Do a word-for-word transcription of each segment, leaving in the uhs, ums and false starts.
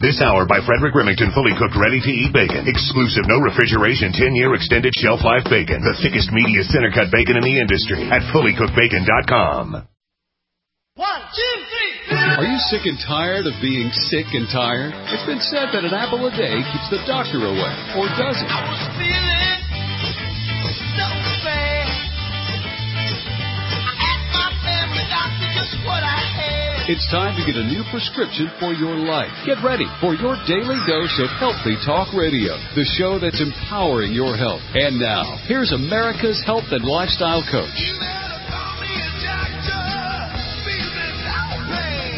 This hour by Frederick Remington, fully cooked, ready-to-eat bacon. Exclusive, no refrigeration, ten-year extended shelf life bacon. The thickest, meatiest center-cut bacon in the industry at fully cooked bacon dot com. One, two, three. Are you sick and tired of being sick and tired? It's been said that an apple a day keeps the doctor away, or does it? I was feeling so bad. I asked my family doctor just what I had. It's time to get a new prescription for your life. Get ready for your daily dose of Healthy Talk Radio, the show that's empowering your health. And now, here's America's health and lifestyle coach. You better call me a doctor. Feeling outraged,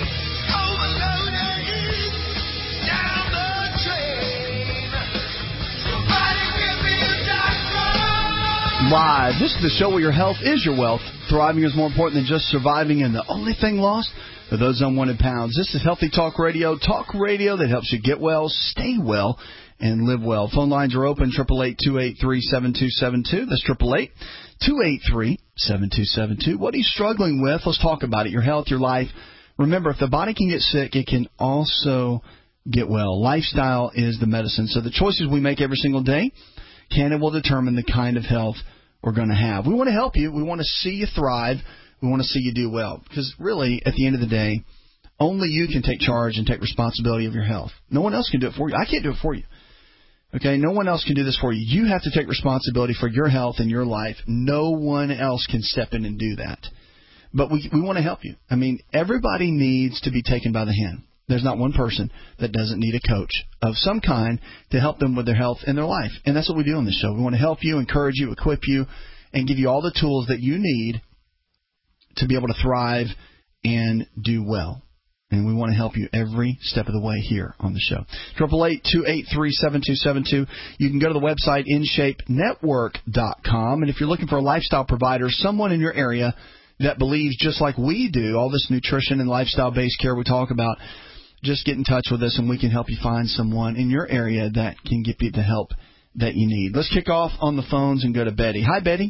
overloaded, down the drain. Somebody give me a doctor. Live. This is the show where your health is your wealth. Thriving is more important than just surviving, and the only thing lost for those unwanted pounds. This is Healthy Talk Radio, talk radio that helps you get well, stay well, and live well. Phone lines are open, eight eight eight, two eight three, seven two seven two. That's eight eight eight, two eight three, seven two seven two. What are you struggling with? Let's talk about it. Your health, your life. Remember, if the body can get sick, it can also get well. Lifestyle is the medicine. So the choices we make every single day can and will determine the kind of health we're going to have. We want to help you. We want to see you thrive. We want to see you do well, because really, at the end of the day, only you can take charge and take responsibility of your health. No one else can do it for you. I can't do it for you. Okay? No one else can do this for you. You have to take responsibility for your health and your life. No one else can step in and do that. But we we want to help you. I mean, everybody needs to be taken by the hand. There's not one person that doesn't need a coach of some kind to help them with their health and their life. And that's what we do on this show. We want to help you, encourage you, equip you, and give you all the tools that you need to be able to thrive and do well. And we want to help you every step of the way here on the show. eight eight eight, two eight three, seven two seven two. You can go to the website in shape network dot com. And if you're looking for a lifestyle provider, someone in your area that believes just like we do, all this nutrition and lifestyle-based care we talk about, just get in touch with us and we can help you find someone in your area that can give you the help that you need. Let's kick off on the phones and go to Betty. Hi, Betty.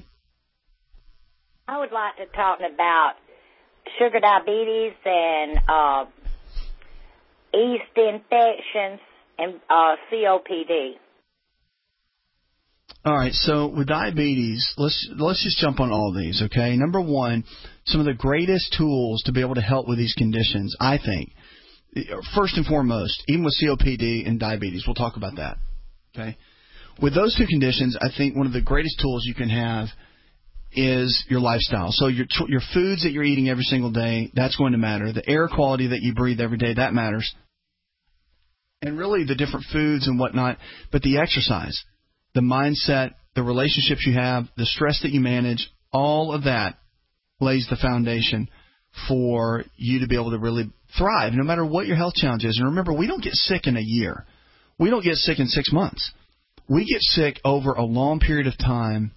I would like to talk about sugar diabetes and uh, yeast infections and uh, C O P D. All right, so with diabetes, let's let's just jump on all these, okay? Number one, some of the greatest tools to be able to help with these conditions, I think, first and foremost, even with C O P D and diabetes, we'll talk about that, okay? With those two conditions, I think one of the greatest tools you can have is your lifestyle. So your your foods that you're eating every single day, that's going to matter. The air quality that you breathe every day, that matters. And really the different foods and whatnot, but the exercise, the mindset, the relationships you have, the stress that you manage, all of that lays the foundation for you to be able to really thrive, no matter what your health challenge is. And remember, we don't get sick in a year. We don't get sick in six months. We get sick over a long period of time.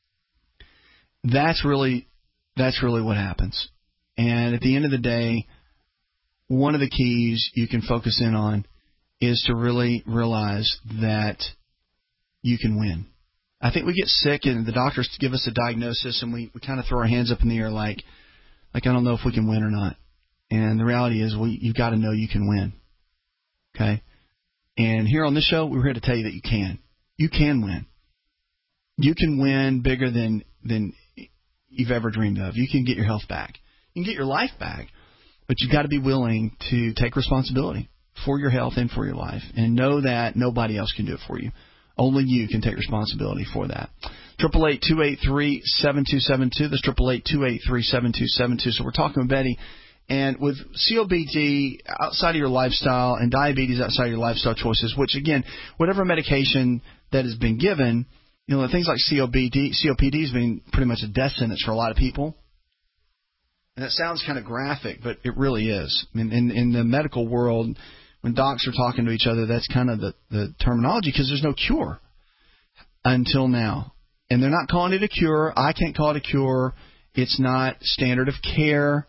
That's really that's really what happens. And at the end of the day, one of the keys you can focus in on is to really realize that you can win. I think we get sick and the doctors give us a diagnosis and we, we kind of throw our hands up in the air like, like I don't know if we can win or not. And the reality is we, you've got to know you can win. Okay? And here on this show, we're here to tell you that you can. You can win. You can win bigger than than you've ever dreamed of. You can get your health back. You can get your life back. But you've got to be willing to take responsibility for your health and for your life. And know that nobody else can do it for you. Only you can take responsibility for that. eight eight eight, two eight three, seven two seven two. That's eight eight eight, two eight three, seven two seven two. So we're talking with Betty. And with C O P D outside of your lifestyle and diabetes outside of your lifestyle choices, which, again, whatever medication that has been given, you know, things like C O P D, C O P D has been pretty much a death sentence for a lot of people. And that sounds kind of graphic, but it really is. I mean, in, in the medical world, when docs are talking to each other, that's kind of the, the terminology because there's no cure until now. And they're not calling it a cure. I can't call it a cure. It's not standard of care.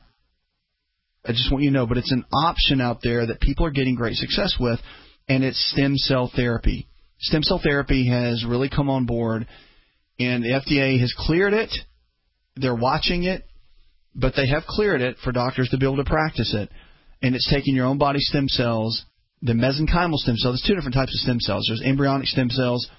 I just want you to know, but it's an option out there that people are getting great success with, and it's stem cell therapy. Stem cell therapy has really come on board, and the F D A has cleared it. They're watching it, but they have cleared it for doctors to be able to practice it. And it's taking your own body stem cells the mesenchymal stem cells. There's two different types of stem cells. There's embryonic stem cells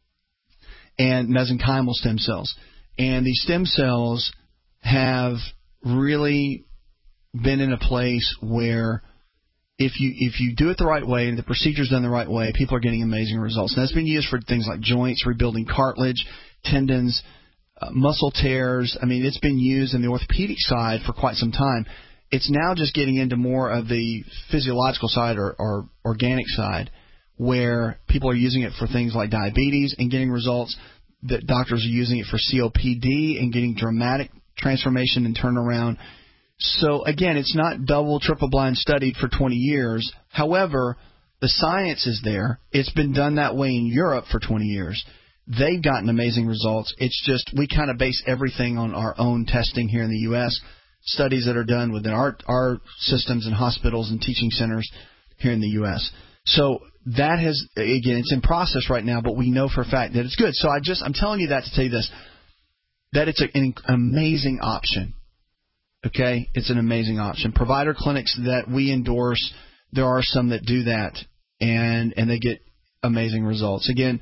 and mesenchymal stem cells. And these stem cells have really been in a place where if you if you do it the right way and the procedure's done the right way, people are getting amazing results. And that's been used for things like joints, rebuilding cartilage, tendons, uh, muscle tears. I mean, it's been used in the orthopedic side for quite some time. It's now just getting into more of the physiological side or, or organic side, where people are using it for things like diabetes and getting results. That doctors are using it for C O P D and getting dramatic transformation and turnaround. So, again, it's not double, triple-blind studied for twenty years. However, the science is there. It's been done that way in Europe for twenty years. They've gotten amazing results. It's just we kind of base everything on our own testing here in the U S, studies that are done within our, our systems and hospitals and teaching centers here in the U S. So that has, again, it's in process right now, but we know for a fact that it's good. So I just, I'm telling you that to tell you this, that it's an amazing option. Okay? It's an amazing option. Provider clinics that we endorse, there are some that do that, and, and they get amazing results. Again,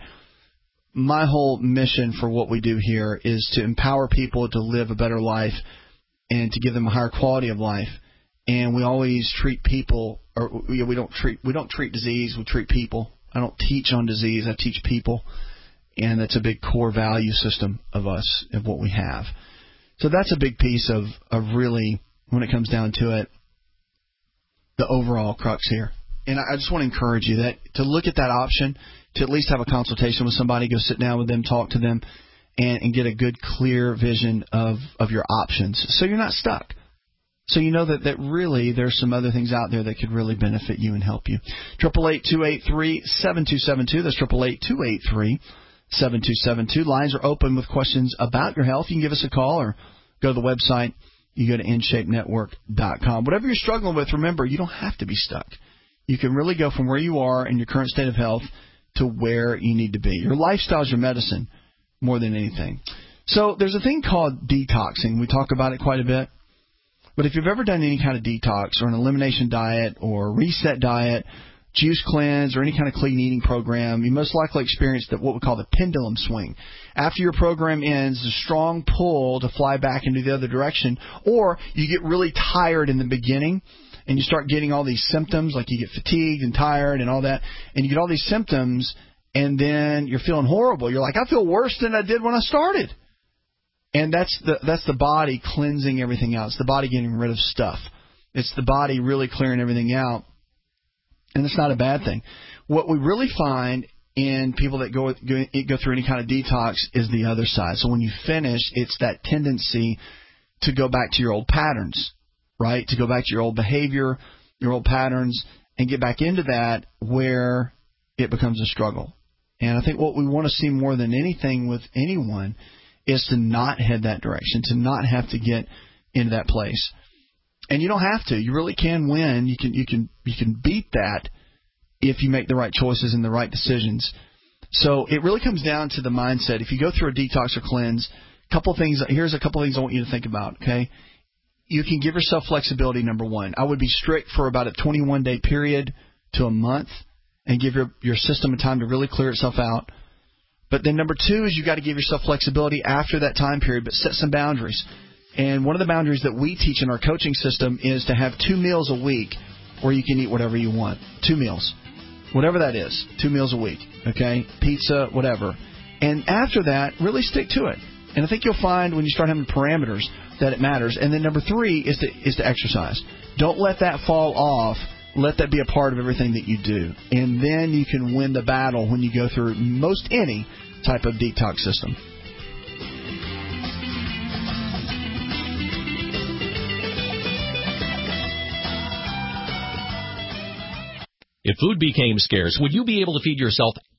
my whole mission for what we do here is to empower people to live a better life and to give them a higher quality of life. And we always treat people, or we we don't treat we don't treat disease. We treat people. I don't teach on disease. I teach people, and that's a big core value system of us, of what we have. So that's a big piece of of really, when it comes down to it, the overall crux here. And I just want to encourage you that to look at that option, to at least have a consultation with somebody, go sit down with them, talk to them, and, and get a good, clear vision of of your options, so you're not stuck. So you know that, that really there's some other things out there that could really benefit you and help you. eight eight eight, two eight three, seven two seven two. That's eight eight eight, two eight three, seven two seven two. Lines are open with questions about your health. You can give us a call or go to the website. You go to in shape network dot com. Whatever you're struggling with, remember, you don't have to be stuck. You can really go from where you are in your current state of health to where you need to be. Your lifestyle is your medicine more than anything. So there's a thing called detoxing. We talk about it quite a bit. But if you've ever done any kind of detox or an elimination diet or reset diet, juice cleanse, or any kind of clean eating program, you most likely experienced what we call the pendulum swing. After your program ends, a strong pull to fly back into the other direction, or you get really tired in the beginning and you start getting all these symptoms, like you get fatigued and tired and all that, and you get all these symptoms, and then you're feeling horrible. You're like, I feel worse than I did when I started. And that's the that's the body cleansing everything out. It's the body getting rid of stuff. It's the body really clearing everything out. And it's not a bad thing. What we really find in people that go, go go through any kind of detox is the other side. So when you finish, it's that tendency to go back to your old patterns, right? To go back to your old behavior, your old patterns, and get back into that where it becomes a struggle. And I think what we want to see more than anything with anyone is to not head that direction, to not have to get into that place. And you don't have to. You really can win. You can you can you can beat that if you make the right choices and the right decisions. So it really comes down to the mindset. If you go through a detox or cleanse, couple things. Here's a couple things I want you to think about. Okay, you can give yourself flexibility. Number one, I would be strict for about a twenty-one day period to a month, and give your your system a time to really clear itself out. But then number two is you got to give yourself flexibility after that time period, but set some boundaries. And one of the boundaries that we teach in our coaching system is to have two meals a week where you can eat whatever you want. Two meals. Whatever that is. Two meals a week. Okay? Pizza, whatever. And after that, really stick to it. And I think you'll find when you start having parameters that it matters. And then number three is to, is to exercise. Don't let that fall off. Let that be a part of everything that you do. And then you can win the battle when you go through most any type of detox system. If food became scarce, would you be able to feed yourself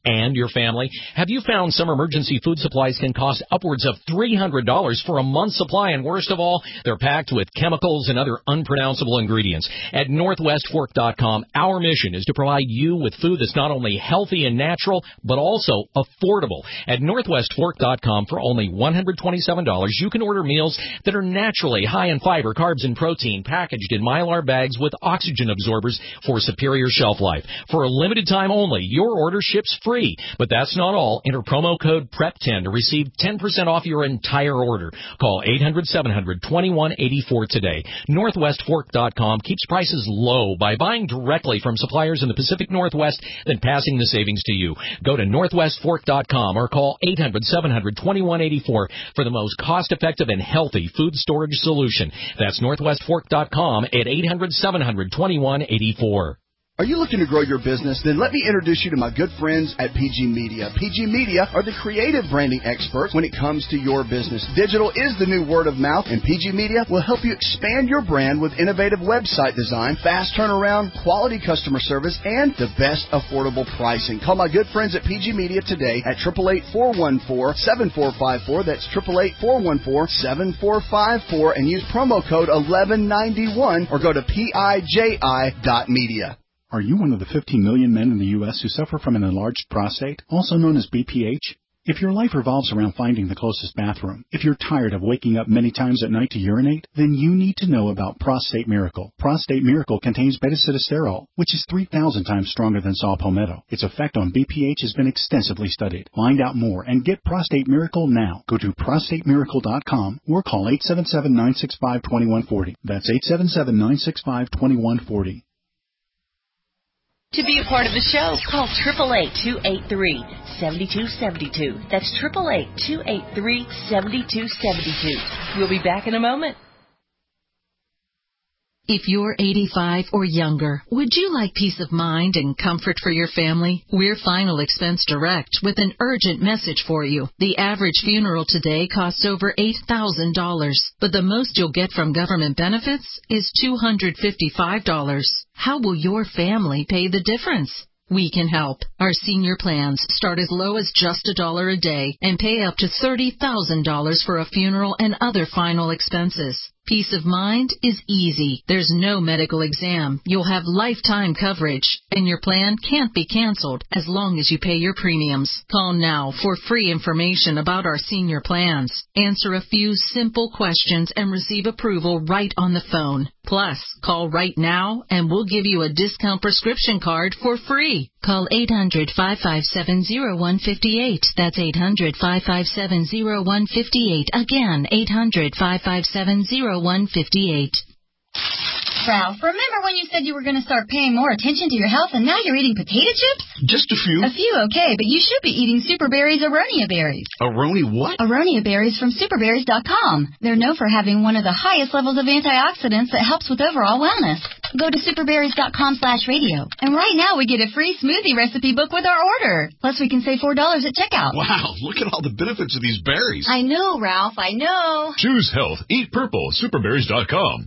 and your family? Have you found some emergency food supplies can cost upwards of three hundred dollars for a month's supply, and worst of all, they're packed with chemicals and other unpronounceable ingredients? At Northwest Fork dot com, our mission is to provide you with food that's not only healthy and natural, but also affordable. At Northwest Fork dot com, for only one hundred twenty-seven dollars, you can order meals that are naturally high in fiber, carbs, and protein, packaged in Mylar bags with oxygen absorbers for superior shelf life. For a limited time only, your order ships free. But that's not all. Enter promo code P R E P ten to receive ten percent off your entire order. Call eight hundred, seven hundred, twenty-one eighty-four today. Northwest Fork dot com keeps prices low by buying directly from suppliers in the Pacific Northwest, then passing the savings to you. Go to Northwest Fork dot com or call eight hundred, seven hundred, twenty-one eighty-four for the most cost-effective and healthy food storage solution. That's Northwest Fork dot com at eight hundred, seven hundred, twenty-one eighty-four. Are you looking to grow your business? Then let me introduce you to my good friends at P G Media. P G Media are the creative branding experts when it comes to your business. Digital is the new word of mouth, and P G Media will help you expand your brand with innovative website design, fast turnaround, quality customer service, and the best affordable pricing. Call my good friends at P G Media today at eight eight eight, four one four, seven four five four. That's eight eight eight, four one four, seven four five four, and use promo code eleven ninety-one or go to piji dot media. Are you one of the fifteen million men in the U S who suffer from an enlarged prostate, also known as B P H? If your life revolves around finding the closest bathroom, if you're tired of waking up many times at night to urinate, then you need to know about Prostate Miracle. Prostate Miracle contains beta-sitosterol, which is three thousand times stronger than saw palmetto. Its effect on B P H has been extensively studied. Find out more and get Prostate Miracle now. Go to prostate miracle dot com or call eight seven seven, nine six five, two one four zero. That's eight seven seven, nine six five, two one four zero. To be a part of the show, call eight eight eight, two eight three, seven two seven two. That's eight eight eight, two eight three, seven two seven two. We'll be back in a moment. If you're eighty-five or younger, would you like peace of mind and comfort for your family? We're Final Expense Direct with an urgent message for you. The average funeral today costs over eight thousand dollars, but the most you'll get from government benefits is two hundred fifty-five dollars. How will your family pay the difference? We can help. Our senior plans start as low as just a dollar a day and pay up to thirty thousand dollars for a funeral and other final expenses. Peace of mind is easy. There's no medical exam. You'll have lifetime coverage, and your plan can't be canceled as long as you pay your premiums. Call now for free information about our senior plans. Answer a few simple questions and receive approval right on the phone. Plus, call right now and we'll give you a discount prescription card for free. Call eight hundred, five five seven, zero one five eight. That's eight hundred, five five seven, zero one five eight. Again, eight hundred, five five seven, zero one five eight. Ralph, remember when you said you were going to start paying more attention to your health and now you're eating potato chips? Just a few. A few, okay, but you should be eating Super Berries Aronia berries. Aroni what? Aronia berries from super berries dot com. They're known for having one of the highest levels of antioxidants that helps with overall wellness. Go to super berries dot com slash radio. And right now we get a free smoothie recipe book with our order. Plus we can save four dollars at checkout. Wow, look at all the benefits of these berries. I know, Ralph, I know. Choose health. Eat purple. super berries dot com.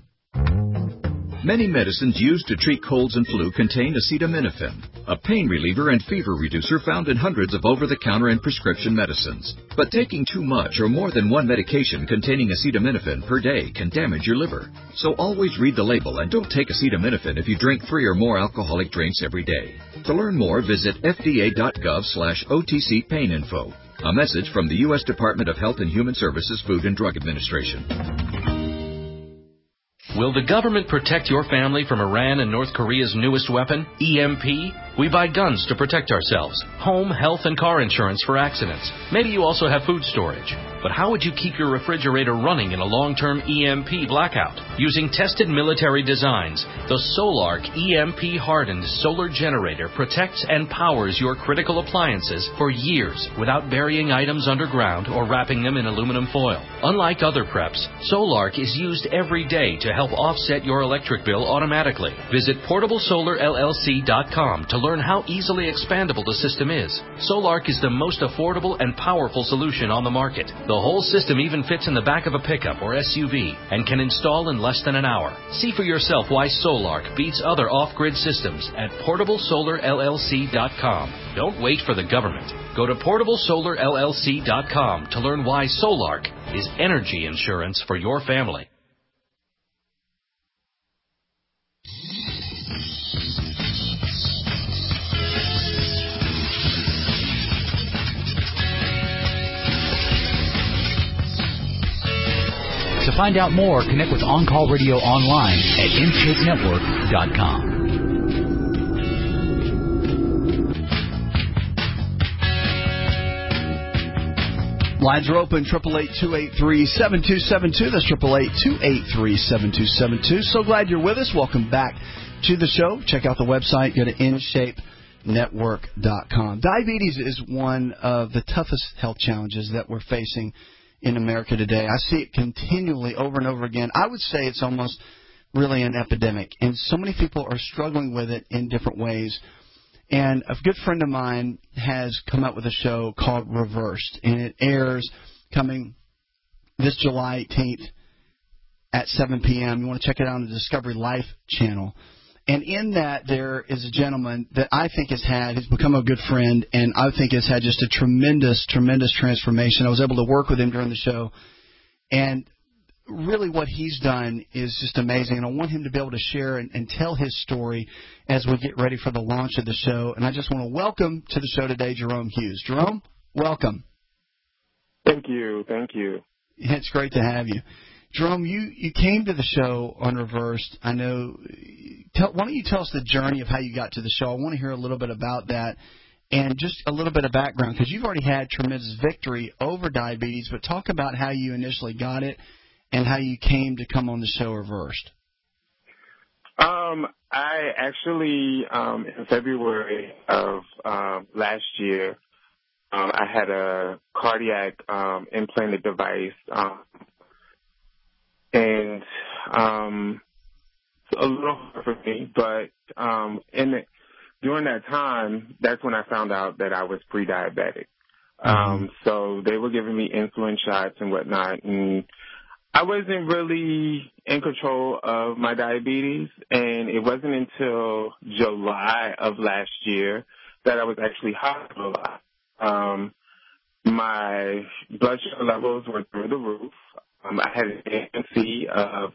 Many medicines used to treat colds and flu contain acetaminophen, a pain reliever and fever reducer found in hundreds of over-the-counter and prescription medicines. But taking too much or more than one medication containing acetaminophen per day can damage your liver. So always read the label and don't take acetaminophen if you drink three or more alcoholic drinks every day. To learn more, visit F D A dot gov slash O T C pain info. A message from the U S Department of Health and Human Services Food and Drug Administration. Will the government protect your family from Iran and North Korea's newest weapon, E M P? We buy guns to protect ourselves, home, health, and car insurance for accidents. Maybe you also have food storage. But how would you keep your refrigerator running in a long-term E M P blackout? Using tested military designs, the Solark E M P-hardened solar generator protects and powers your critical appliances for years without burying items underground or wrapping them in aluminum foil. Unlike other preps, Solark is used every day to help offset your electric bill automatically. Visit portable solar L L C dot com to learn how easily expandable the system is. Solark is the most affordable and powerful solution on the market. The whole system even fits in the back of a pickup or S U V and can install in less than an hour. See for yourself why Solark beats other off-grid systems at portable solar L L C dot com. Don't wait for the government. Go to portable solar L L C dot com to learn why Solark is energy insurance for your family. To find out more, connect with On Call Radio online at in shape network dot com. Lines are open, eight eight eight, two eight three, seven two seven two. That's eight eight eight, two eight three, seven two seven two. So glad you're with us. Welcome back to the show. Check out the website. Go to in shape network dot com. Diabetes is one of the toughest health challenges that we're facing in America today. I see it continually over and over again. I would say it's almost really an epidemic, and so many people are struggling with it in different ways. And a good friend of mine has come out with a show called Reversed, and it airs coming this July eighteenth at seven p.m. You want to check it out on the Discovery Life channel. And in that, there is a gentleman that I think has had, he's become a good friend, and I think has had just a tremendous, tremendous transformation. I was able to work with him during the show, and really what he's done is just amazing. And I want him to be able to share and, and tell his story as we get ready for the launch of the show. And I just want to welcome to the show today Jerome Hughes. Jerome, welcome. Thank you. Thank you. It's great to have you. Jerome, you, you came to the show on Reversed. I know. Tell, why don't you tell us the journey of how you got to the show? I want to hear a little bit about that and just a little bit of background, because you've already had tremendous victory over diabetes, but talk about how you initially got it and how you came to come on the show Reversed. Um, I actually, um, in February of um, last year, um, I had a cardiac um, implanted device. Um, And um, it's a little hard for me, but um, in the, during that time, that's when I found out that I was pre-diabetic. Mm-hmm. Um, so they were giving me insulin shots and whatnot, and I wasn't really in control of my diabetes. And it wasn't until July of last year that I was actually hospitalized. Um, my blood sugar levels were through the roof. Um, I had an A N C of,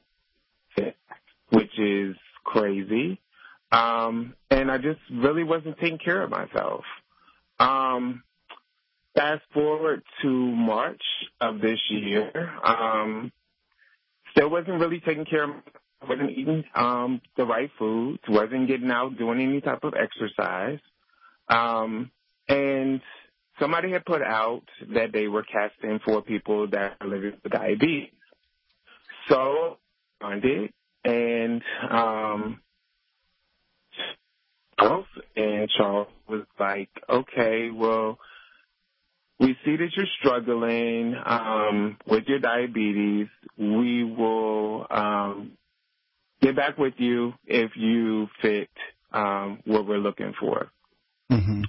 which is crazy, um, and I just really wasn't taking care of myself. Um, fast forward to March of this year, um, still wasn't really taking care of myself. Wasn't eating um, the right foods, wasn't getting out, doing any type of exercise, um, and somebody had put out that they were casting for people that are living with diabetes. So I did, and um, Charles, and Charles was like, okay, well, we see that you're struggling um, with your diabetes. We will um, get back with you if you fit um, what we're looking for. Mm-hmm.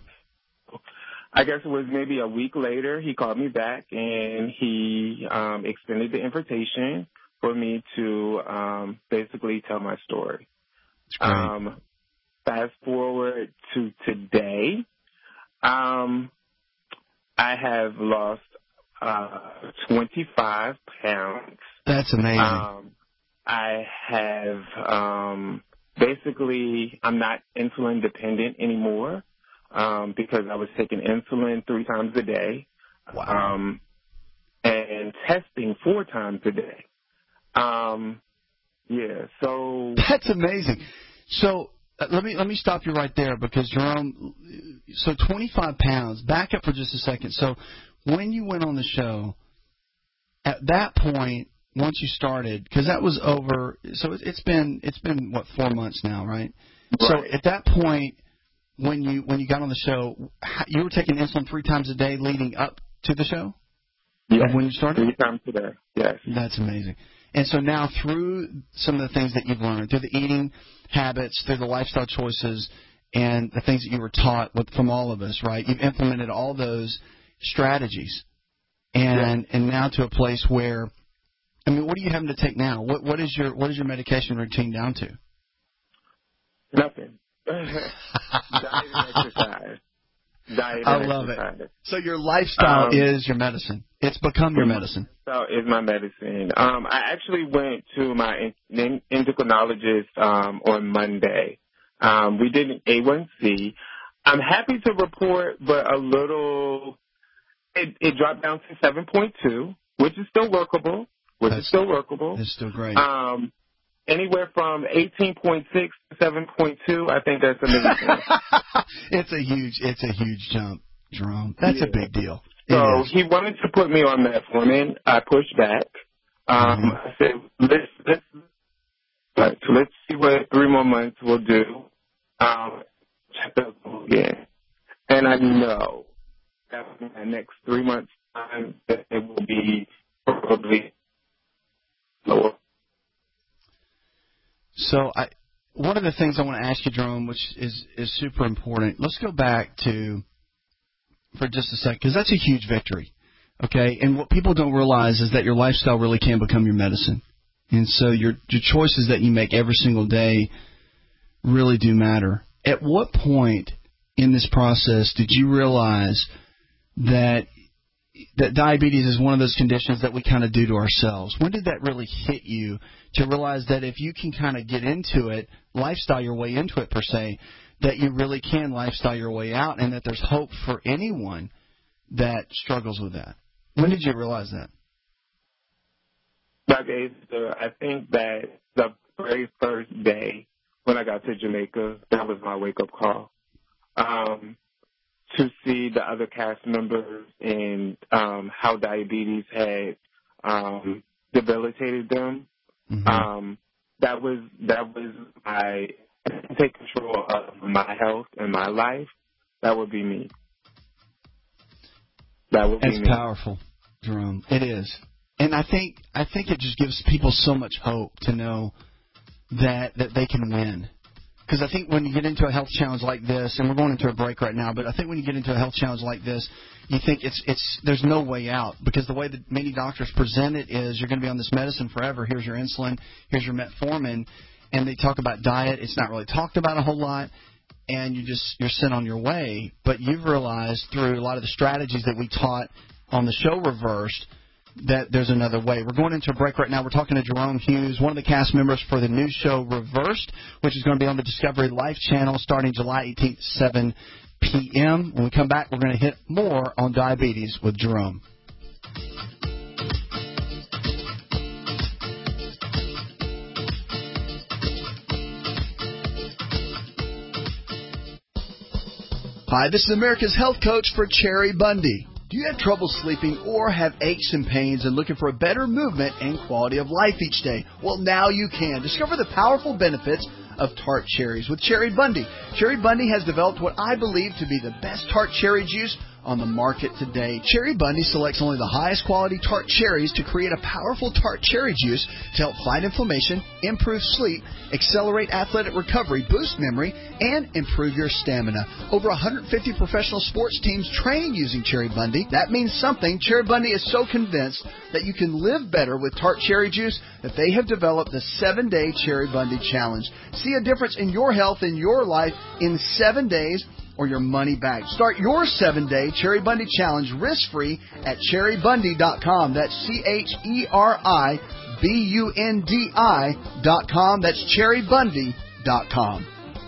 I guess it was maybe a week later, he called me back, and he um, extended the invitation for me to um, basically tell my story. Um, fast forward to today, um, I have lost uh, twenty-five pounds. That's amazing. Um, I have um, basically, I'm not insulin dependent anymore. Um, because I was taking insulin three times a day, wow. um, and testing four times a day. Um, yeah, so that's amazing. So uh, let me let me stop you right there, because Jerome, so twenty-five pounds. Back up for just a second. So when you went on the show, at that point, once you started, because that was over. So it, it's been it's been what four months now, right? right? So at that point, when you when you got on the show, you were taking insulin three times a day leading up to the show? Yes. When you started? Three times a day, yes. That's amazing. And so now through some of the things that you've learned, through the eating habits, through the lifestyle choices, and the things that you were taught with, from all of us, right? You've implemented all those strategies, and yeah. and now to a place where, I mean, what are you having to take now? What what is your what is your medication routine down to? Nothing. Diet and exercise. Diet I and love exercise. it. So your lifestyle um, is your medicine. It's become your medicine. So is my medicine. Um, I actually went to my en- endocrinologist um, on Monday. Um, we did an A one C. I'm happy to report, but a little, it, it dropped down to seven point two, which is still workable, which That's, is still workable. It's still great. Um, anywhere from eighteen point six to seven point two, I think that's amazing. It's a huge, it's a huge jump, Jerome. That's yeah. a big deal. So he wanted to put me on metformin. I pushed back. Um, mm-hmm. I said, let's, let's, let's, let's see what three more months will do. Um, check up again. And I know that in the next three months' time that it will be probably lower. So I, one of the things I want to ask you, Jerome, which is, is super important, let's go back to, for just a second, because that's a huge victory, okay? And what people don't realize is that your lifestyle really can become your medicine. And so your your choices that you make every single day really do matter. At what point in this process did you realize that that diabetes is one of those conditions that we kind of do to ourselves? When did that really hit you to realize that if you can kind of get into it, lifestyle your way into it per se, that you really can lifestyle your way out and that there's hope for anyone that struggles with that? When did you realize that? Okay, so I think that the very first day when I got to Jamaica, that was my wake-up call. Um, to see the other cast members and um, how diabetes had um, debilitated them, mm-hmm. um, that was that was my take control of my health and my life. That would be me. That would be That's me. powerful, Jerome. It is. And I think I think it just gives people so much hope to know that that they can win. Because I think when you get into a health challenge like this, and we're going into a break right now, but I think when you get into a health challenge like this, you think it's it's there's no way out. Because the way that many doctors present it is you're going to be on this medicine forever. Here's your insulin. Here's your metformin. And they talk about diet. It's not really talked about a whole lot. And you just you're sent on your way. But you've realized through a lot of the strategies that we taught on the show Reversed that there's another way. We're going into a break right now. We're talking to Jerome Hughes, one of the cast members for the new show Reversed, which is going to be on the Discovery Life channel starting July eighteenth, seven p.m. When we come back, we're going to hit more on diabetes with Jerome. Hi, this is America's Health Coach for Cherry Bundy. Do you have trouble sleeping or have aches and pains and looking for a better movement and quality of life each day? Well, now you can. Discover the powerful benefits of tart cherries with Cherry Bundy. Cherry Bundy has developed what I believe to be the best tart cherry juice on the market today. Cherry Bundy selects only the highest quality tart cherries to create a powerful tart cherry juice to help fight inflammation, improve sleep, accelerate athletic recovery, boost memory, and improve your stamina. Over one hundred fifty professional sports teams train using Cherry Bundy. That means something. Cherry Bundy is so convinced that you can live better with tart cherry juice that they have developed the seven-day Cherry Bundy Challenge. See a difference in your health and your life in seven days or your money back. Start your seven-day Cherry Bundy Challenge risk-free at cherry bundy dot com. That's C H E R I B U N D I dot com. That's cherry bundy dot com.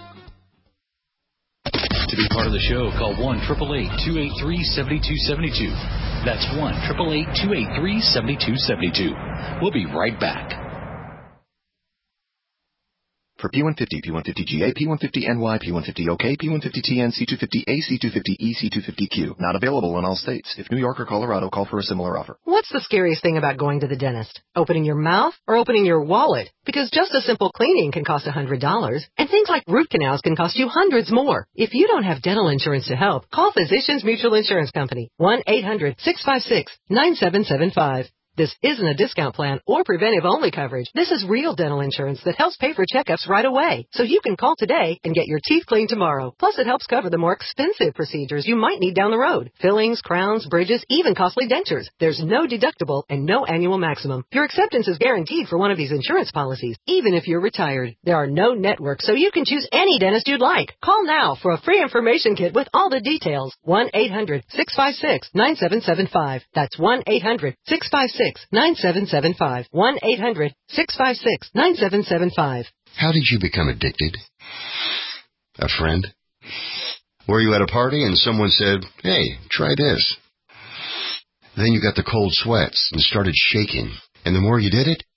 To be part of the show, call one eight eight eight, two eight three, seven two seven two. That's one eight eight eight, two eight three, seven two seven two. We'll be right back. For P one fifty, P one fifty G A, P one fifty N Y, P one fifty O K, P one fifty T N, C two fifty A, C two fifty E, C two fifty Q. Not available in all states. If New York or Colorado, call for a similar offer. What's the scariest thing about going to the dentist? Opening your mouth or opening your wallet? Because just a simple cleaning can cost one hundred dollars, and things like root canals can cost you hundreds more. If you don't have dental insurance to help, call Physicians Mutual Insurance Company, one eight hundred, six five six, nine seven seven five. This isn't a discount plan or preventive-only coverage. This is real dental insurance that helps pay for checkups right away. So you can call today and get your teeth cleaned tomorrow. Plus, it helps cover the more expensive procedures you might need down the road. Fillings, crowns, bridges, even costly dentures. There's no deductible and no annual maximum. Your acceptance is guaranteed for one of these insurance policies, even if you're retired. There are no networks, so you can choose any dentist you'd like. Call now for a free information kit with all the details. one eight hundred six five six nine seven seven five. That's one eight hundred six five six nine seven seven five. one eight hundred six five six nine seven seven five. How did you become addicted? A friend? Were you at a party and someone said, hey, try this? Then you got the cold sweats and started shaking. And the more you did it,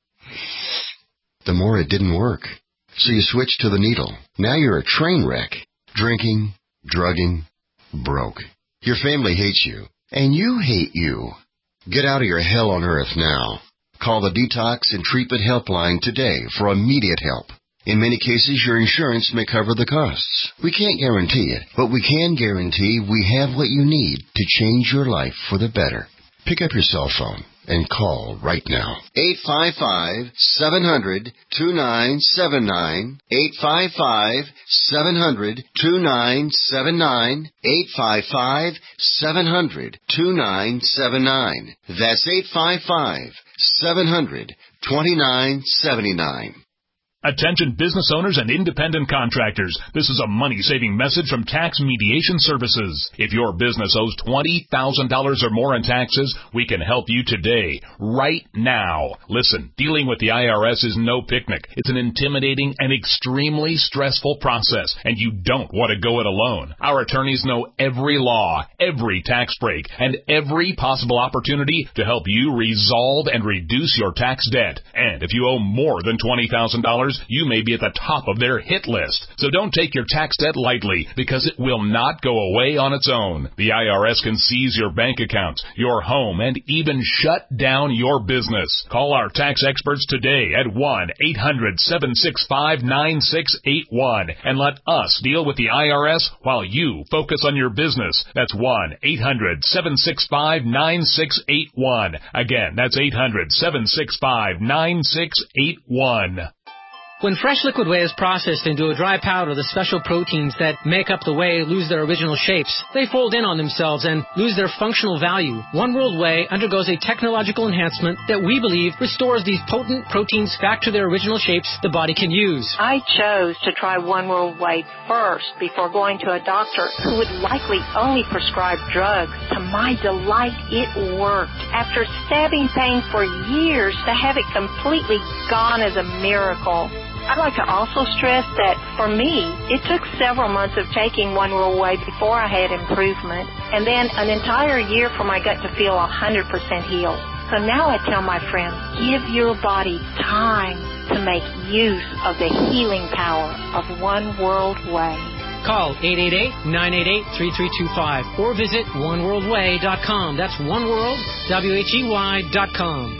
the more it didn't work. So you switched to the needle. Now you're a train wreck. Drinking, drugging, broke. Your family hates you. And you hate you. Get out of your hell on earth now. Call the Detox and Treatment Helpline today for immediate help. In many cases, your insurance may cover the costs. We can't guarantee it, but we can guarantee we have what you need to change your life for the better. Pick up your cell phone and call right now. eight five five, seven hundred, two nine seven nine. eight five five, seven hundred, two nine seven nine. eight five five, seven hundred, two nine seven nine. That's eight five five, seven hundred, two nine seven nine. Attention business owners and independent contractors. This is a money-saving message from Tax Mediation Services. If your business owes twenty thousand dollars or more in taxes, we can help you today, right now. Listen, dealing with the I R S is no picnic. It's an intimidating and extremely stressful process, and you don't want to go it alone. Our attorneys know every law, every tax break, and every possible opportunity to help you resolve and reduce your tax debt. And if you owe more than twenty thousand dollars, you may be at the top of their hit list. So don't take your tax debt lightly, because it will not go away on its own. The I R S can seize your bank accounts, your home, and even shut down your business. Call our tax experts today at one eight hundred seven six five nine six eight one and let us deal with the I R S while you focus on your business. That's one eight hundred seven six five nine six eight one. Again, that's eight hundred seven six five nine six eight one. When fresh liquid whey is processed into a dry powder, the special proteins that make up the whey lose their original shapes. They fold in on themselves and lose their functional value. One World Whey undergoes a technological enhancement that we believe restores these potent proteins back to their original shapes the body can use. I chose to try One World Whey first before going to a doctor who would likely only prescribe drugs. To my delight, it worked. After stabbing pain for years, to have it completely gone is a miracle. I'd like to also stress that, for me, it took several months of taking One World Whey before I had improvement, and then an entire year for my gut to feel one hundred percent healed. So now I tell my friends, give your body time to make use of the healing power of One World Whey. Call eight eight eight, nine eight eight, three three two five or visit one world way dot com. That's oneworld, W H E Y dot com.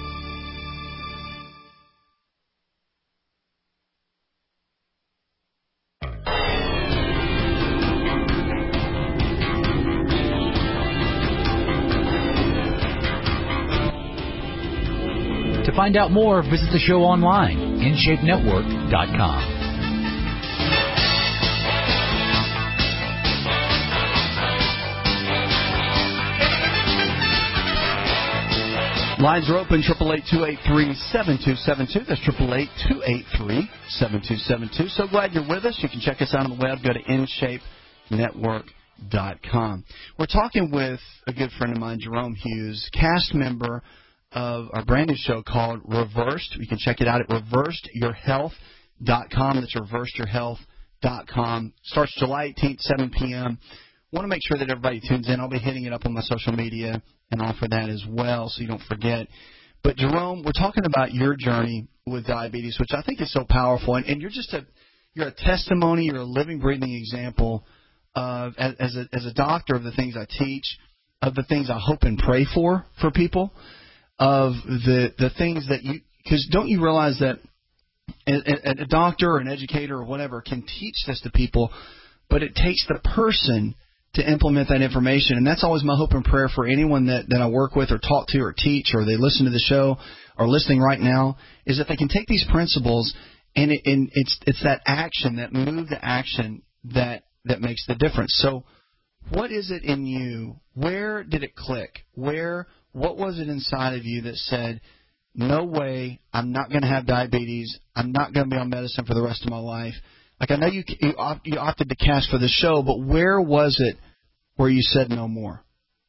To find out more, visit the show online, in shape network dot com. Lines are open, eight eight eight, two eight three, seven two seven two. That's eight eight eight, two eight three, seven two seven two. So glad you're with us. You can check us out on the web. Go to in shape network dot com. We're talking with a good friend of mine, Jerome Hughes, cast member of our brand new show called Reversed. You can check it out at reversed your health dot com. That's reversed your health dot com. Starts July eighteenth, seven p.m. Want to make sure that everybody tunes in. I'll be hitting it up on my social media and offer that as well, so you don't forget. But, Jerome, we're talking about your journey with diabetes, which I think is so powerful. And, and you're just a you're a testimony. You're a living, breathing example of, as, as, a, as a doctor, of the things I teach, of the things I hope and pray for for people, of the the things that you – because don't you realize that a, a doctor or an educator or whatever can teach this to people, but it takes the person – to implement that information. And that's always my hope and prayer for anyone that, that I work with or talk to or teach or they listen to the show or listening right now, is that they can take these principles and, it, and it's it's that action, that move to action that, that makes the difference. So what is it in you? Where did it click? Where, what was it inside of you that said, no way, I'm not going to have diabetes. I'm not going to be on medicine for the rest of my life. Like, I know you, you, opt, you opted to cast for the show, but where was it where you said no more?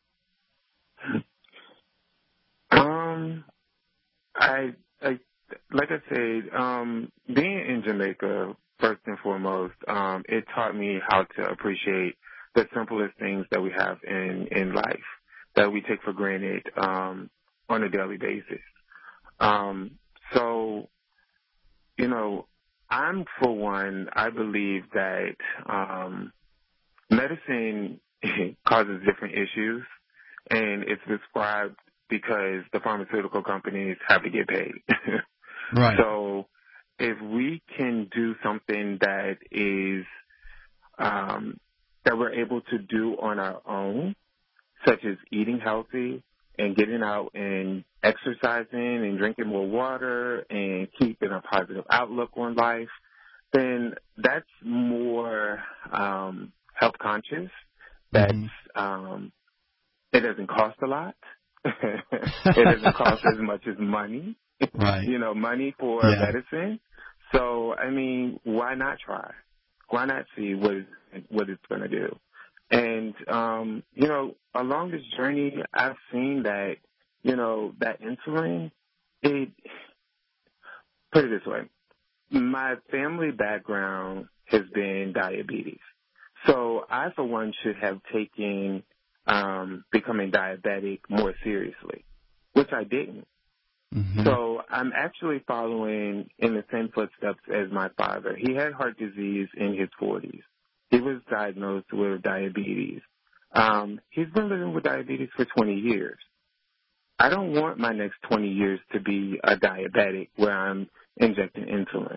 Um, I, I like I said, um, being in Jamaica, first and foremost, um, it taught me how to appreciate the simplest things that we have in, in life that we take for granted um, on a daily basis. Um, so, you know, I'm, for one, I believe that um, medicine causes different issues, and it's prescribed because the pharmaceutical companies have to get paid. Right. So if we can do something that is um, that we're able to do on our own, such as eating healthy and getting out and exercising and drinking more water and keeping a positive outlook on life, then that's more um, health conscious. That's mm-hmm. um, it doesn't cost a lot. It doesn't cost as much as money. Right. You know, money for yeah. medicine. So I mean, why not try? Why not see what is, what it's going to do? And, um, you know, along this journey, I've seen that, you know, that insulin, it, put it this way, my family background has been diabetes. So I, for one, should have taken um, becoming diabetic more seriously, which I didn't. Mm-hmm. So I'm actually following in the same footsteps as my father. He had heart disease in his forties. He was diagnosed with diabetes. Um, he's been living with diabetes for twenty years. I don't want my next twenty years to be a diabetic where I'm injecting insulin.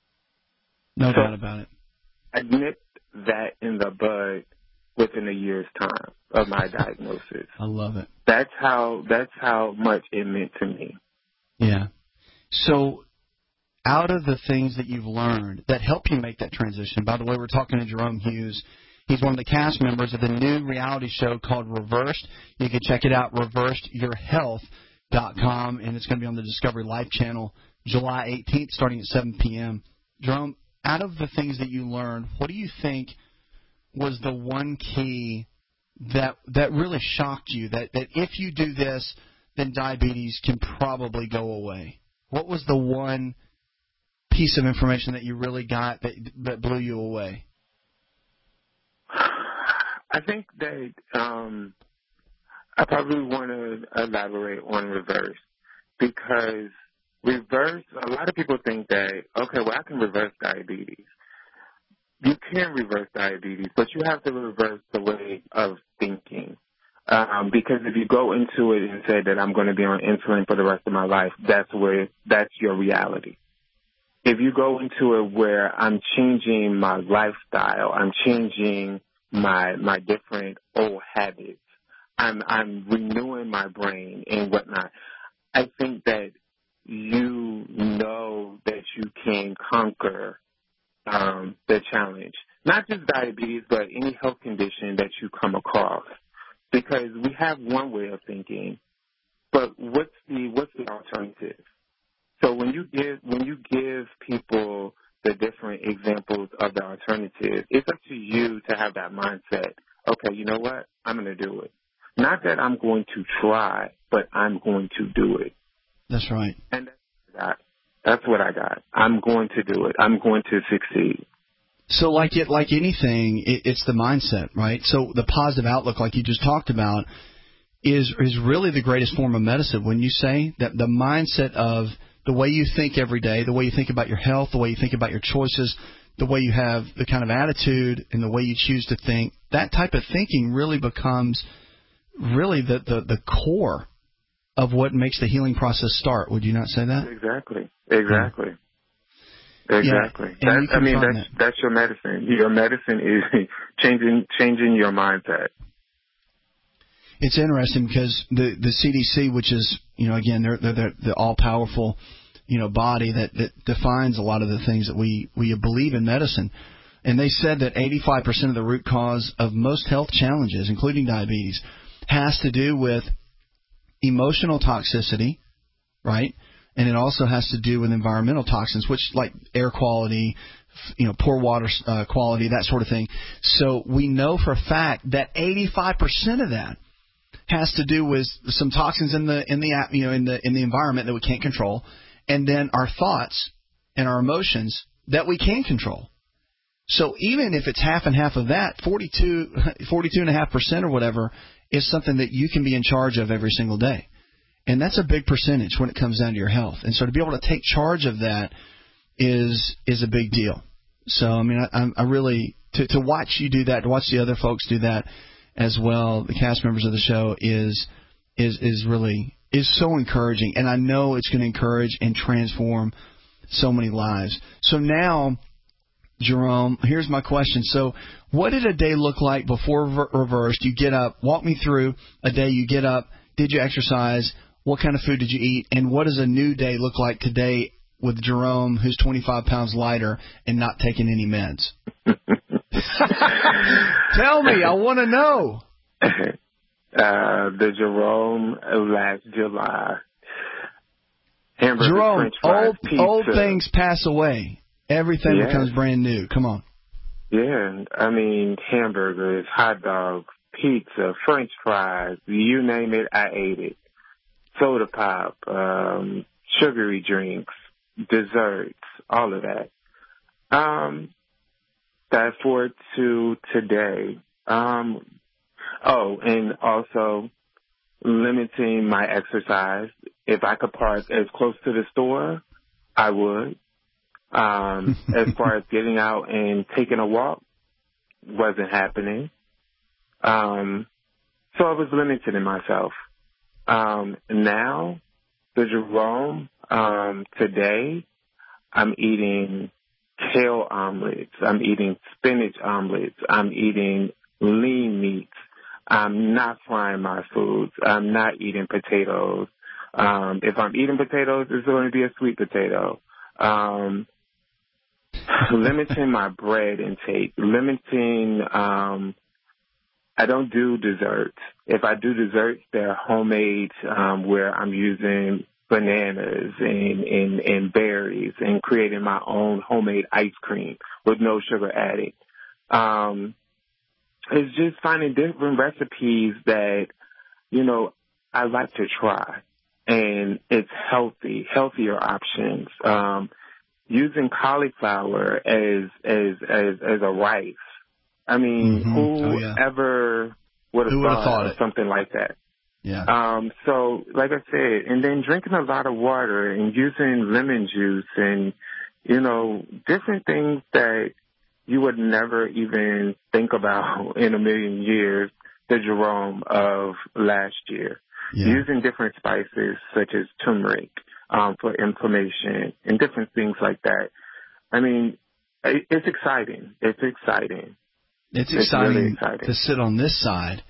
No so doubt about it. I nipped that in the bud within a year's time of my diagnosis. I love it. That's how, that's how much it meant to me. Yeah. So out of the things that you've learned that help you make that transition, by the way, we're talking to Jerome Hughes. He's one of the cast members of the new reality show called Reversed. You can check it out, reversed your health dot com, and it's going to be on the Discovery Life channel July eighteenth starting at seven p.m. Jerome, out of the things that you learned, what do you think was the one key that that really shocked you, that, that if you do this, then diabetes can probably go away? What was the one piece of information that you really got that, that blew you away? I think that um, I probably want to elaborate on reverse, because reverse, a lot of people think that, okay, well, I can reverse diabetes. You can reverse diabetes, but you have to reverse the way of thinking. Um, because if you go into it and say that I'm going to be on insulin for the rest of my life, that's where that's your reality. If you go into it where I'm changing my lifestyle, I'm changing my my different old habits, I'm I'm renewing my brain and whatnot, I think that you know that you can conquer um, the challenge. Not just diabetes, but any health condition that you come across. Because we have one way of thinking, but what's the what's the alternative? So when you give when you give people the different examples of the alternative, it's up to you to have that mindset. Okay, you know what? I'm going to do it. Not that I'm going to try, but I'm going to do it. That's right. And that's what I got. That's what I got. I'm going to do it. I'm going to succeed. So like it, like anything, it, it's the mindset, right? So the positive outlook, like you just talked about, is is really the greatest form of medicine. When you say that the mindset of the way you think every day, the way you think about your health, the way you think about your choices, the way you have the kind of attitude and the way you choose to think, that type of thinking really becomes really the, the, the core of what makes the healing process start. Would you not say that? Exactly. Exactly. Exactly. Yeah, That's, I mean, that's that. that's your medicine. Your medicine is changing changing your mindset. It's interesting because the the C D C, which is, you know, again, they're they're, they're the all powerful, you know, body that, that defines a lot of the things that we we believe in medicine, and they said that eighty-five percent of the root cause of most health challenges, including diabetes, has to do with emotional toxicity, right? And it also has to do with environmental toxins, which like air quality, you know, poor water uh, quality, that sort of thing. So we know for a fact that eighty-five percent of that has to do with some toxins in the in the you know in the in the environment that we can't control, and then our thoughts and our emotions that we can control. So even if it's half and half of that, forty-two, forty-two and a half percent or whatever is something that you can be in charge of every single day. And that's a big percentage when it comes down to your health. And so to be able to take charge of that is is a big deal. So, I mean, I, I really, to, to watch you do that, to watch the other folks do that as well, the cast members of the show, is is is really, is so encouraging. And I know it's going to encourage and transform so many lives. So now, Jerome, here's my question. So what did a day look like before Rever- Reversed? You get up, walk me through a day you get up, did you exercise? What kind of food did you eat? And what does a new day look like today with Jerome, who's twenty-five pounds lighter and not taking any meds? Tell me. I want to know. Uh, the Jerome of last July. Hamburger, Jerome, French fries, old, pizza. old things pass away. Everything Yeah. becomes brand new. Come on. Yeah. I mean, hamburgers, hot dogs, pizza, French fries, you name it, I ate it. Soda pop, um, sugary drinks, desserts, all of that. Um, fast forward to today. Um, oh, and also limiting my exercise. If I could park as close to the store, I would. Um, as far as getting out and taking a walk, wasn't happening. Um, so I was limited in myself. Um, now, the Jerome, um, today, I'm eating kale omelets. I'm eating spinach omelets. I'm eating lean meats. I'm not frying my foods. I'm not eating potatoes. Um, if I'm eating potatoes, it's going to be a sweet potato. Um, limiting my bread intake, limiting, um, I don't do desserts. If I do desserts, they're homemade, um, where I'm using bananas and, and, and berries and creating my own homemade ice cream with no sugar added. Um, it's just finding different recipes that, you know, I like to try. And it's healthy, healthier options. Um, using cauliflower as, as, as, as a rice. I mean, Mm-hmm. who oh, yeah. ever would have thought, thought of it? something like that? Yeah. Um, so, like I said, and then drinking a lot of water and using lemon juice and, you know, different things that you would never even think about in a million years, the Jerome of last year. Yeah. Using different spices such as turmeric um, for inflammation and different things like that. I mean, it, it's exciting. It's exciting. It's, it's exciting, really exciting to sit on this side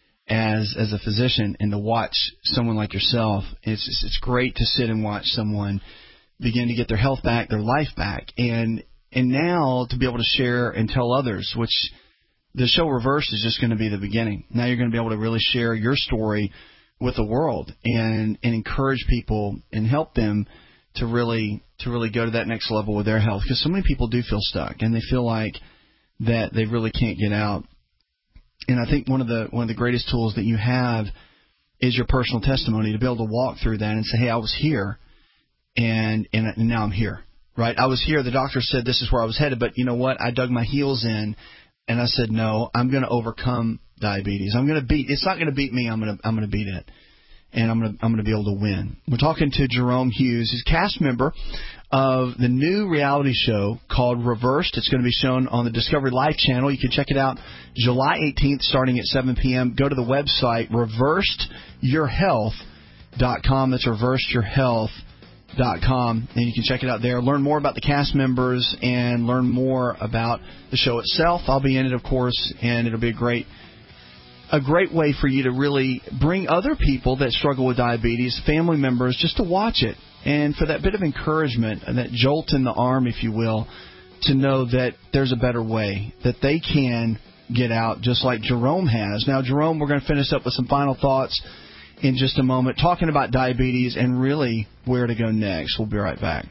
as as a physician and to watch someone like yourself. It's just, it's great to sit and watch someone begin to get their health back, their life back, and and now to be able to share and tell others, which the show Reversed is just going to be the beginning. Now you're going to be able to really share your story with the world and and encourage people and help them to really to really go to that next level with their health, because so many people do feel stuck and they feel like that they really can't get out. And I think one of the one of the greatest tools that you have is your personal testimony, to be able to walk through that and say, hey, I was here and and, and now I'm here, right? I was here. The doctor said this is where I was headed, but you know what? I dug my heels in and I said, no, I'm going to overcome diabetes. I'm going to beat. It's not going to beat me. I'm going to I'm going to beat it, and I'm going to I'm going to be able to win. We're talking to Jerome Hughes. He's a cast member of the new reality show called Reversed. It's going to be shown on the Discovery Life channel. You can check it out July eighteenth, starting at seven p.m. Go to the website reversed your health dot com. That's reversed your health dot com, and you can check it out there. Learn more about the cast members and learn more about the show itself. I'll be in it, of course, and it'll be a great a great way for you to really bring other people that struggle with diabetes, family members, just to watch it. And for that bit of encouragement, and that jolt in the arm, if you will, to know that there's a better way, that they can get out just like Jerome has. Now, Jerome, we're going to finish up with some final thoughts in just a moment, talking about diabetes and really where to go next. We'll be right back.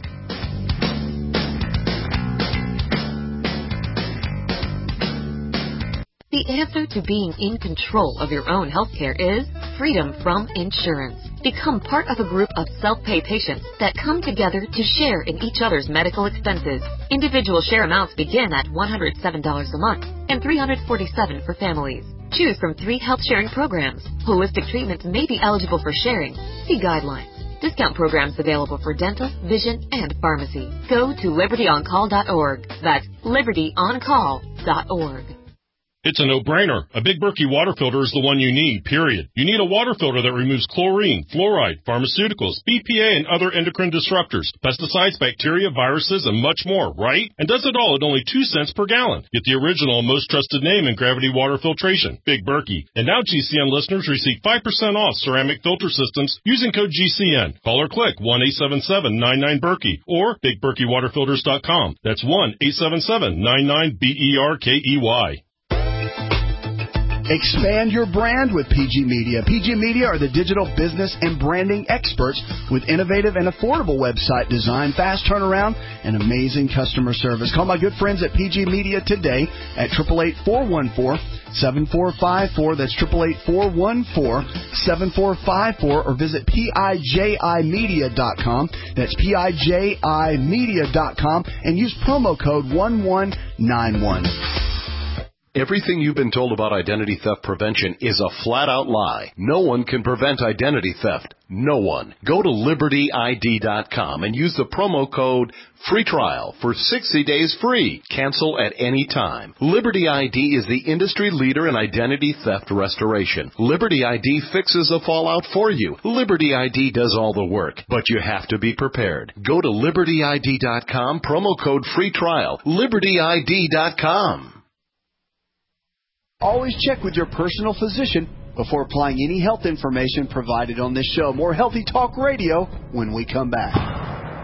The answer to being in control of your own health care is freedom from insurance. Become part of a group of self-pay patients that come together to share in each other's medical expenses. Individual share amounts begin at one hundred seven dollars a month and three hundred forty-seven dollars for families. Choose from three health-sharing programs. Holistic treatments may be eligible for sharing. See guidelines. Discount programs available for dental, vision, and pharmacy. Go to liberty on call dot org. That's liberty on call dot org. It's a no-brainer. A Big Berkey water filter is the one you need, period. You need a water filter that removes chlorine, fluoride, pharmaceuticals, B P A, and other endocrine disruptors, pesticides, bacteria, viruses, and much more, right? And does it all at only two cents per gallon. Get the original and most trusted name in gravity water filtration, Big Berkey. And now G C N listeners receive five percent off ceramic filter systems using code G C N. Call or click one eight seven seven nine nine Berkey or big berkey water filters dot com. That's one eight seven seven nine nine B E R K E Y. Expand your brand with P G Media. P G Media are the digital business and branding experts with innovative and affordable website design, fast turnaround, and amazing customer service. Call my good friends at P G Media today at eight eight eight, four one four, seven four five four. That's eight eight eight, four one four, seven four five four, or visit P I J I media dot com. That's P I J I media dot com and use promo code one one nine one. Everything you've been told about identity theft prevention is a flat-out lie. No one can prevent identity theft. No one. Go to liberty I D dot com and use the promo code FREE TRIAL for sixty days free. Cancel at any time. Liberty I D is the industry leader in identity theft restoration. Liberty I D fixes the fallout for you. Liberty I D does all the work, but you have to be prepared. Go to liberty I D dot com, promo code FREE TRIAL. liberty I D dot com. Always check with your personal physician before applying any health information provided on this show. More Healthy Talk Radio when we come back.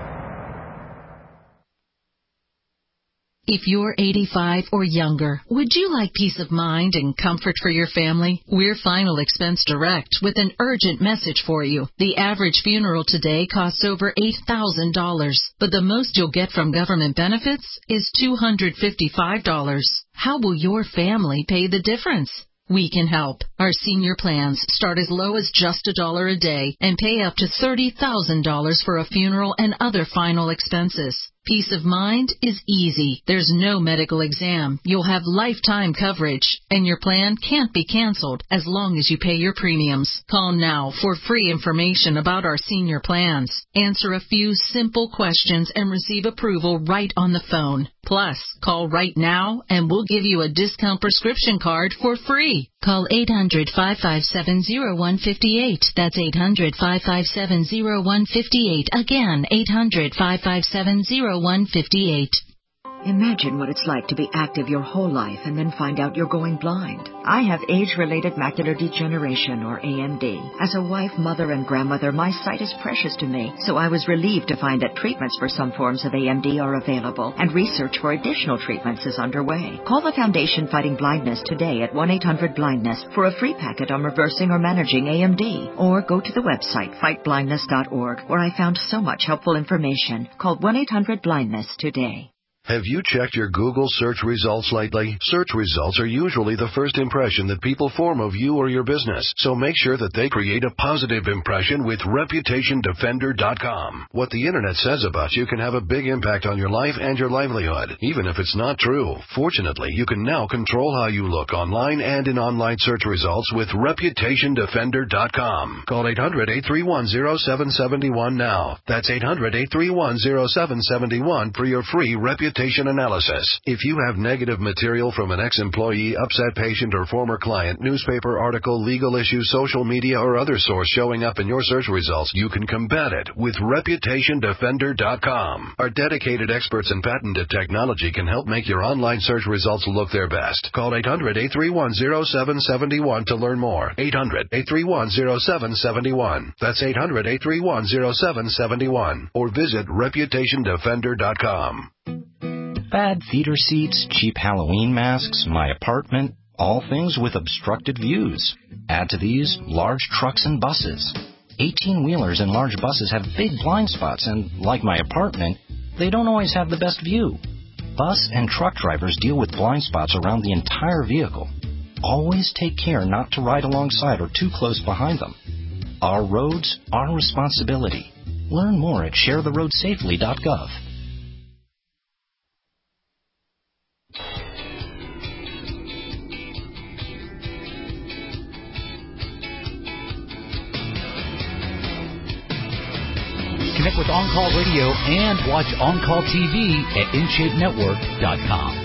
If you're eighty-five or younger, would you like peace of mind and comfort for your family? We're Final Expense Direct with an urgent message for you. The average funeral today costs over eight thousand dollars, but the most you'll get from government benefits is two hundred fifty-five dollars. How will your family pay the difference? We can help. Our senior plans start as low as just a dollar a day and pay up to thirty thousand dollars for a funeral and other final expenses. Peace of mind is easy. There's no medical exam. You'll have lifetime coverage, and your plan can't be canceled as long as you pay your premiums. Call now for free information about our senior plans. Answer a few simple questions and receive approval right on the phone. Plus, call right now and we'll give you a discount prescription card for free. Call eight hundred, five five seven, zero one five eight. That's eight hundred, five five seven, zero one five eight. Again, eight hundred, five five seven, zero one five eight. Imagine what it's like to be active your whole life and then find out you're going blind. I have age-related macular degeneration, or A M D. As a wife, mother, and grandmother, my sight is precious to me, so I was relieved to find that treatments for some forms of A M D are available, and research for additional treatments is underway. Call the Foundation Fighting Blindness today at one eight hundred blindness for a free packet on reversing or managing A M D, or go to the website fight blindness dot org, where I found so much helpful information. Call one eight hundred blindness today. Have you checked your Google search results lately? Search results are usually the first impression that people form of you or your business, so make sure that they create a positive impression with reputation defender dot com. What the internet says about you can have a big impact on your life and your livelihood, even if it's not true. Fortunately, you can now control how you look online and in online search results with reputation defender dot com. Call eight hundred, eight three one, zero seven seven one now. That's eight hundred, eight three one, zero seven seven one for your free Reputation reputation analysis. If you have negative material from an ex-employee, upset patient, or former client, newspaper article, legal issue, social media, or other source showing up in your search results, you can combat it with reputation defender dot com. Our dedicated experts in patented technology can help make your online search results look their best. Call eight hundred, eight three one, zero seven seven one to learn more. eight hundred, eight three one, zero seven seven one. That's eight hundred, eight three one, zero seven seven one. Or visit reputation defender dot com. Bad theater seats, cheap Halloween masks, my apartment, all things with obstructed views. Add to these large trucks and buses. eighteen-wheelers and large buses have big blind spots, and like my apartment, they don't always have the best view. Bus and truck drivers deal with blind spots around the entire vehicle. Always take care not to ride alongside or too close behind them. Our roads, our responsibility. Learn more at share the road safely dot gov. Connect with On Call Radio and watch On Call T V at in shape network dot com.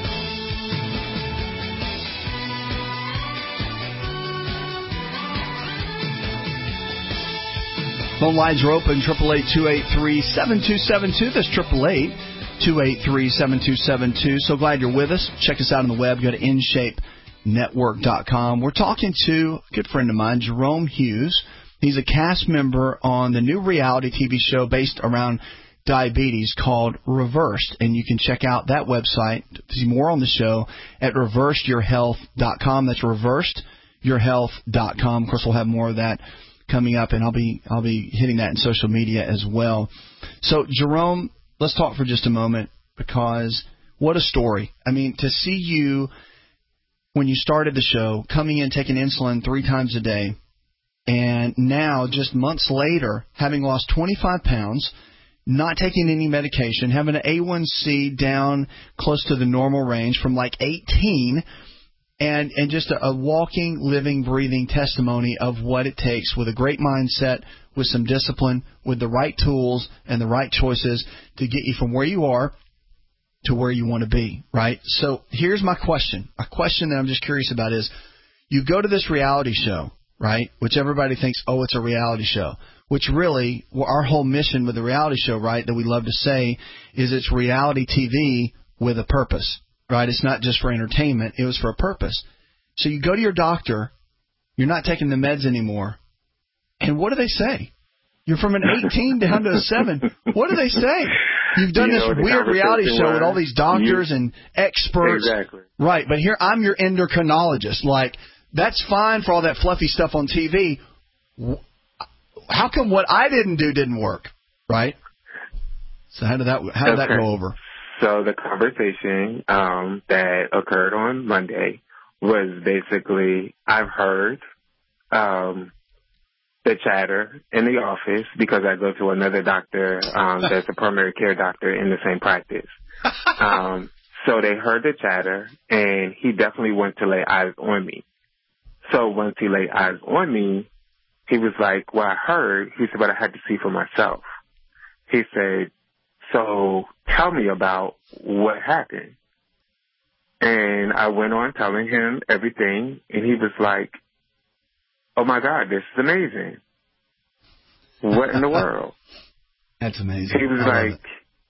Phone lines are open, eight eight eight, two eight three, seven two seven two. That's eight eight eight, two eight three, seven two seven two. So glad you're with us. Check us out on the web. Go to in shape network dot com. We're talking to a good friend of mine, Jerome Hughes. He's a cast member on the new reality T V show based around diabetes called Reversed. And you can check out that website to see more on the show at reversed your health dot com. That's reversed your health dot com. Of course, we'll have more of that coming up, and I'll be I'll be hitting that in social media as well. So, Jerome, let's talk for just a moment, because what a story. I mean, to see you when you started the show coming in taking insulin three times a day, and now just months later having lost twenty-five pounds, not taking any medication, having an A one C down close to the normal range from like eighteen. And and just a, a walking, living, breathing testimony of what it takes with a great mindset, with some discipline, with the right tools and the right choices to get you from where you are to where you want to be, right? So here's my question. A question that I'm just curious about is, you go to this reality show, right, which everybody thinks, oh, it's a reality show, which really, well, our whole mission with the reality show, right, that we love to say is it's reality T V with a purpose. Right, it's not just for entertainment. It was for a purpose. So you go to your doctor. You're not taking the meds anymore. And what do they say? You're from an eighteen down to a seven. What do they say? You've done you know, this weird reality show with all these doctors you, and experts. Exactly. Right, but here I'm your endocrinologist. Like, that's fine for all that fluffy stuff on T V. How come what I didn't do didn't work? Right? So how did that how did okay. that go over? So the conversation um, that occurred on Monday was basically, I've heard um, the chatter in the office because I go to another doctor um, that's a primary care doctor in the same practice. Um, so they heard the chatter, and he definitely went to lay eyes on me. So once he laid eyes on me, he was like, well, I heard. He said, but I had to see for myself. He said, so tell me about what happened. And I went on telling him everything, and he was like, oh, my God, this is amazing. What in the world? That's amazing. He was I like,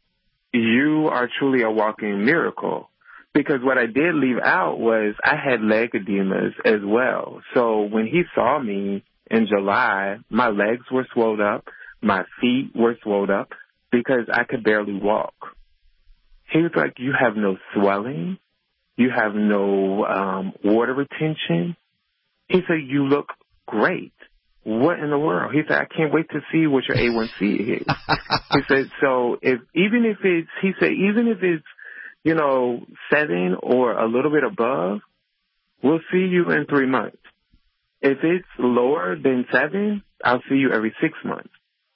you are truly a walking miracle. Because what I did leave out was I had leg edemas as well. So when he saw me in July, my legs were swelled up, my feet were swelled up, because I could barely walk. He was like, you have no swelling. You have no um, water retention. He said, you look great. What in the world? He said, I can't wait to see what your A one C is. He said, so if even if it's, he said, even if it's, you know, seven or a little bit above, we'll see you in three months. If it's lower than seven, I'll see you every six months.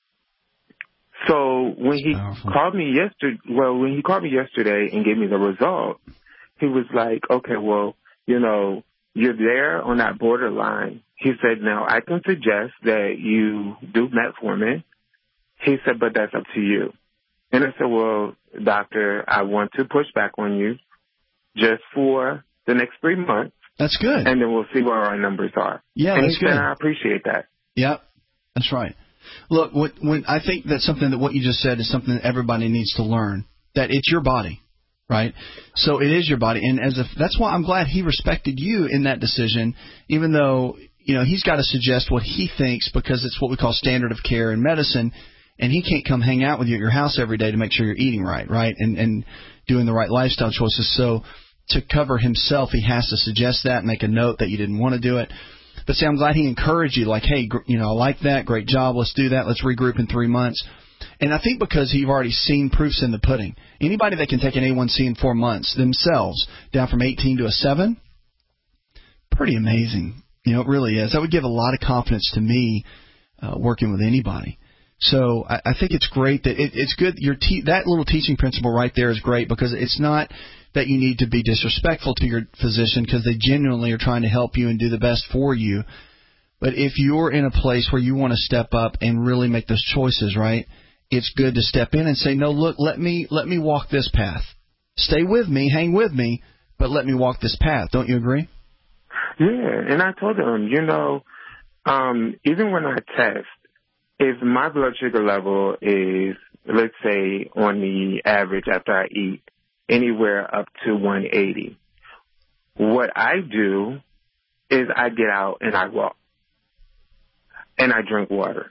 So when he Powerful. called me yesterday, well, when he called me yesterday and gave me the result, he was like, okay, well, you know, you're there on that borderline. He said, now I can suggest that you do metformin. He said, but that's up to you. And I said, well, doctor, I want to push back on you just for the next three months. That's good. And then we'll see where our numbers are. Yeah, and that's he good. said, I appreciate that. Yep, that's right. Look, what, when I think that something that what you just said is something that everybody needs to learn, that it's your body, right? So it is your body. And as a, that's why I'm glad he respected you in that decision, even though, you know, he's got to suggest what he thinks because it's what we call standard of care in medicine. And he can't come hang out with you at your house every day to make sure you're eating right, right, and, and doing the right lifestyle choices. So to cover himself, he has to suggest that, make a note that you didn't want to do it. But see, I'm glad he encouraged you, like, hey, you know, I like that, great job, let's do that, let's regroup in three months. And I think because you've already seen proofs in the pudding. Anybody that can take an A one C in four months themselves down from eighteen to a seven, pretty amazing. You know, it really is. That would give a lot of confidence to me uh, working with anybody. So I, I think it's great that it, it's good. Your te- that little teaching principle right there is great because it's not that you need to be disrespectful to your physician because they genuinely are trying to help you and do the best for you. But if you're in a place where you want to step up and really make those choices, right, it's good to step in and say, no, look, let me let me walk this path. Stay with me, hang with me, but let me walk this path. Don't you agree? Yeah, and I told him, you know, um, even when I test, if my blood sugar level is, let's say, on the average after I eat, anywhere up to one eighty, what I do is I get out and I walk. And I drink water.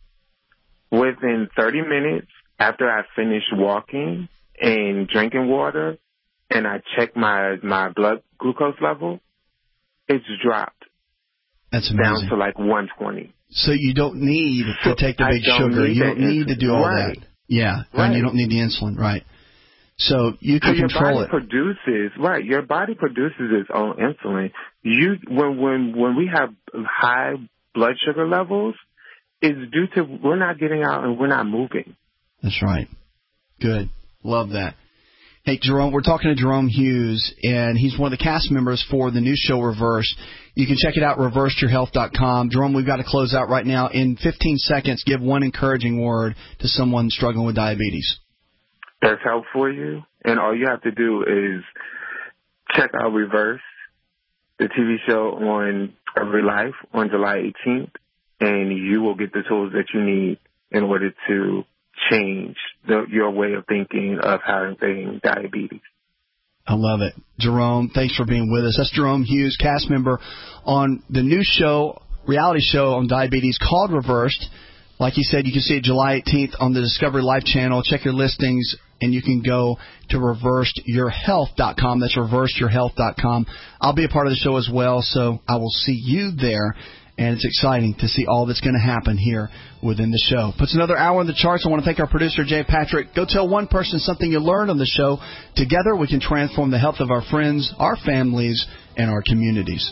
Within thirty minutes after I finish walking and drinking water and I check my, my blood glucose level, it's dropped. That's amazing. Down to like one twenty. So you don't need to take the big sugar. You don't need to do all right. that. Yeah, right. And you don't need the insulin, right. So you can so your control body it. Produces, right, your body produces its own insulin. You when when when we have high blood sugar levels, it's due to we're not getting out and we're not moving. That's right. Good. Love that. Hey, Jerome, we're talking to Jerome Hughes, and he's one of the cast members for the new show, Reverse. You can check it out, reversed your health dot com. Jerome, we've got to close out right now. In fifteen seconds, give one encouraging word to someone struggling with diabetes. There's help for you, and all you have to do is check out Reverse, the T V show on Every Life on July eighteenth, and you will get the tools that you need in order to change the, your way of thinking of having diabetes. I love it. Jerome, thanks for being with us. That's Jerome Hughes, cast member on the new show, reality show on diabetes called Reversed. Like he said, you can see it July eighteenth on the Discovery Life channel. Check your listings, and you can go to reversed your health dot com. That's reversed your health dot com. I'll be a part of the show as well, so I will see you there. And it's exciting to see all that's going to happen here within the show. Puts another hour in the charts. I want to thank our producer, Jay Patrick. Go tell one person something you learned on the show. Together, we can transform the health of our friends, our families, and our communities.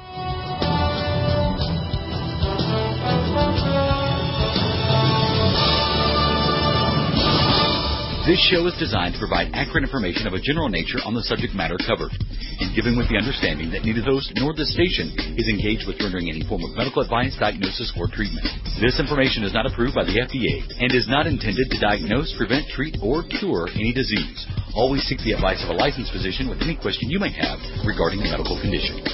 This show is designed to provide accurate information of a general nature on the subject matter covered, and given with the understanding that neither host nor this station is engaged with rendering any form of medical advice, diagnosis, or treatment. This information is not approved by the F D A and is not intended to diagnose, prevent, treat, or cure any disease. Always seek the advice of a licensed physician with any question you may have regarding a medical condition.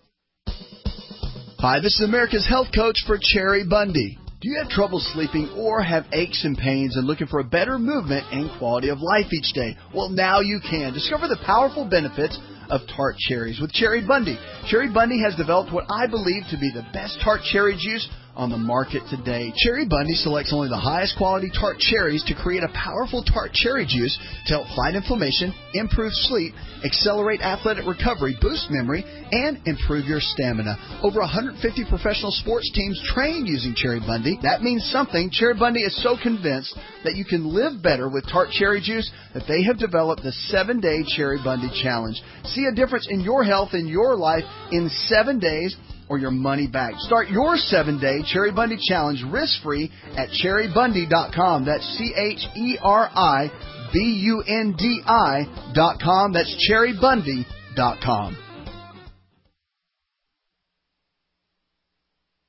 Hi, this is America's Health Coach for Cherry Bundy. Do you have trouble sleeping or have aches and pains and looking for a better movement and quality of life each day? Well, now you can. Discover the powerful benefits of tart cherries with Cherry Bundy. Cherry Bundy has developed what I believe to be the best tart cherry juice on the market today. Cherry Bundy selects only the highest quality tart cherries to create a powerful tart cherry juice to help fight inflammation, improve sleep, accelerate athletic recovery, boost memory, and improve your stamina. Over one hundred fifty professional sports teams train using Cherry Bundy. That means something. Cherry Bundy is so convinced that you can live better with tart cherry juice that they have developed the seven-day Cherry Bundy Challenge. See a difference in your health and your life in seven days or your money back. Start your seven-day Cherry Bundy Challenge risk-free at cherry bundy dot com. That's C H E R I B U N D I dot com. That's cherry bundy dot com.